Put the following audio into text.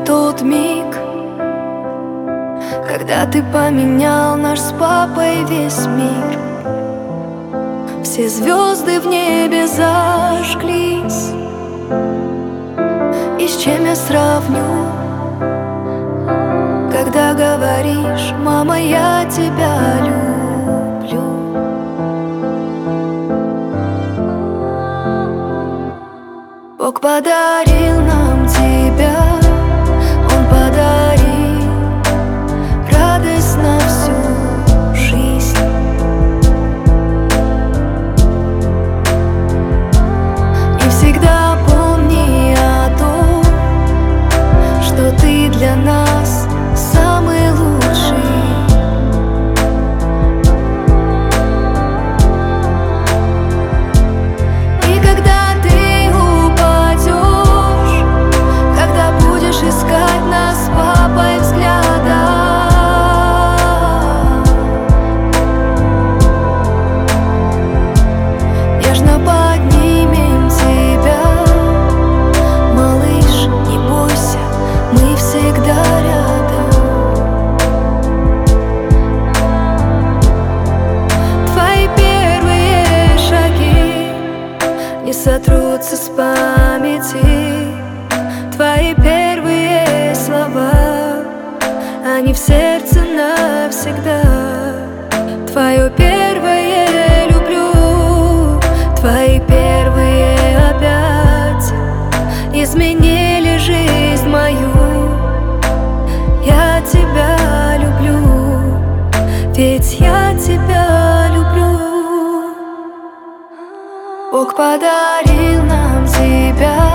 тот миг, когда ты поменял наш с папой весь мир. Все звезды в небе зажглись. И с чем я сравню, когда говоришь: мама, я тебя люблю. Бог подарил нам тебя, Он подарил радость на всю жизнь. И всегда помни о том, что ты для нас самый лучший. И когда ты упадешь, когда будешь искать нас с папой взгляда, нежно поднимем тебя. Малыш, не бойся, мы всегда рядом. Твои первые шаги не сотрутся с памяти. Твои первые слова, они в сердце навсегда. Твое первое люблю, твои первые объятия изменили жизнь мою. Я тебя люблю, ведь я тебя люблю. Бог подарил нам тебя,